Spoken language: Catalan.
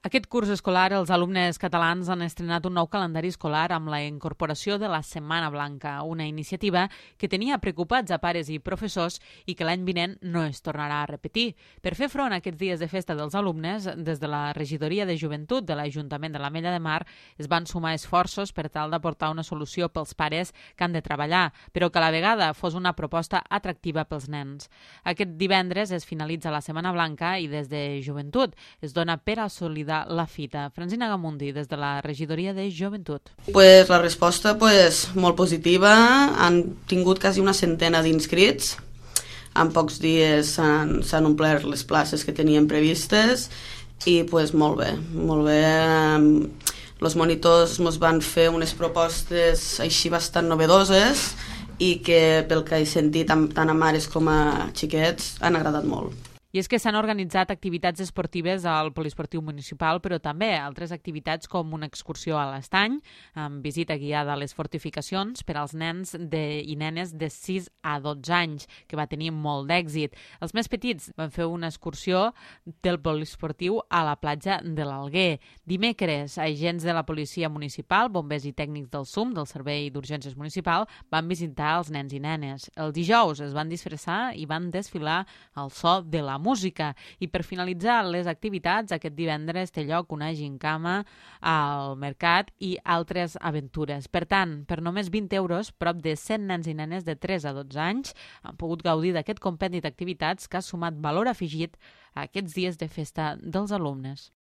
Aquest curs escolar, els alumnes catalans han estrenat un nou calendari escolar amb la incorporació de la Setmana Blanca, una iniciativa que tenia preocupats a pares i professors i que l'any vinent no es tornarà a repetir. Per fer front a aquests dies de festa dels alumnes, des de la Regidoria de Joventut de l'Ajuntament de l'Ametlla de Mar es van sumar esforços per tal d'aportar una solució pels pares que han de treballar, però que a la vegada fos una proposta atractiva pels nens. Aquest divendres es finalitza la Setmana Blanca i des de Joventut es dona per assolidar la fita. Francina Gamundi, des de la Regidoria de Joventut. La resposta molt positiva. Han tingut quasi una centena d'inscrits. En pocs dies s'han omplert les places que tenien previstes i molt bé, molt bé. Els monitors ens van fer unes propostes així bastant novedoses i que pel que he sentit tant a mares com a xiquets han agradat molt. I és que s'han organitzat activitats esportives al poliesportiu municipal, però també altres activitats com una excursió a l'estany, amb visita guiada a les fortificacions per als nens i nenes de 6 a 12 anys, que va tenir molt d'èxit. Els més petits van fer una excursió del poliesportiu a la platja de l'Alguer. Dimecres, agents de la policia municipal, bombers i tècnics del SUM, del Servei d'Urgències Municipal, van visitar els nens i nenes. El dijous es van disfressar i van desfilar al so de la música. I per finalitzar les activitats, aquest divendres té lloc una gincama al mercat i altres aventures. Per tant, per només 20 euros, prop de 100 nens i nenes de 3 a 12 anys han pogut gaudir d'aquest compendi d'activitats que ha sumat valor afegit a aquests dies de festa dels alumnes.